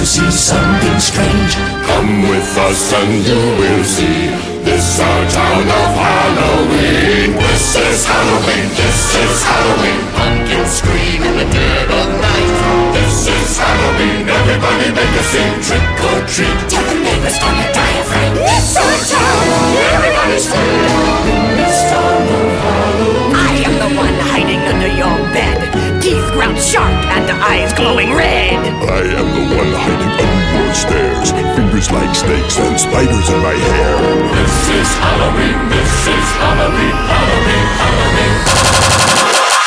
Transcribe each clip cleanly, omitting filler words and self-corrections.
to see something strange. Come with us and you will see. This our town of Halloween. This is Halloween, this is Halloween. Pumpkins scream in the dead of night. This is Halloween, everybody make a scene. Trick or treat, tell the neighbors gonna die of rain. This our town, everybody's free. In this town of Halloween. I am the one hiding under your bed, teeth ground sharp and eyes glowing red. I am the one hiding under your stairs, fingers like snakes and spiders in my hair. This is Halloween, this is Halloween, Halloween, Halloween.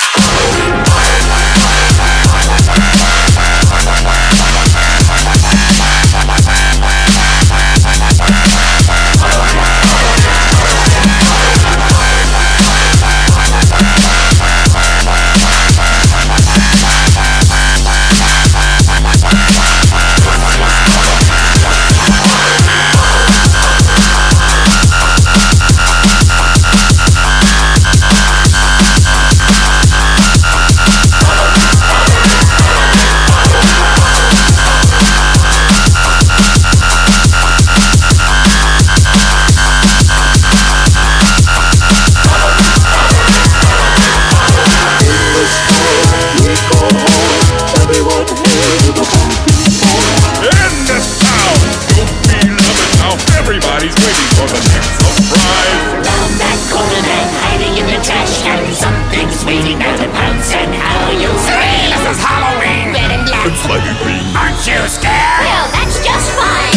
Everybody's waiting for the next surprise. Round that corner and hiding in the trash can, something's waiting there to pounce and how you'll scream. This is Halloween! Red and black. It's like a green. Aren't you scared? Well, that's just fine.